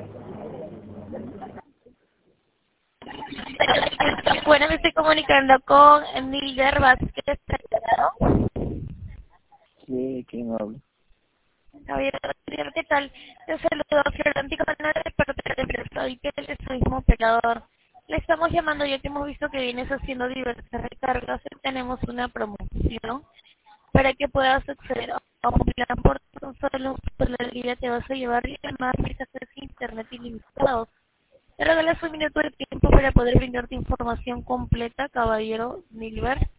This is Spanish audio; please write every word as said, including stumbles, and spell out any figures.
Bueno, me estoy comunicando con Nilder Vázquez, ¿no? Sí, ¿quién habla? Javier, ¿qué tal? Te saludo a Florántico Canal de parte de la empresa y que el turismo operador. Le estamos llamando ya que hemos visto que vienes haciendo diversas recargas y tenemos una promoción para que puedas acceder a un plan por un solo uso de la vida. Te vas a llevar más mensajes de internet ilimitados. Te regalas un minuto de tiempo para poder brindarte información completa, caballero Nilbert.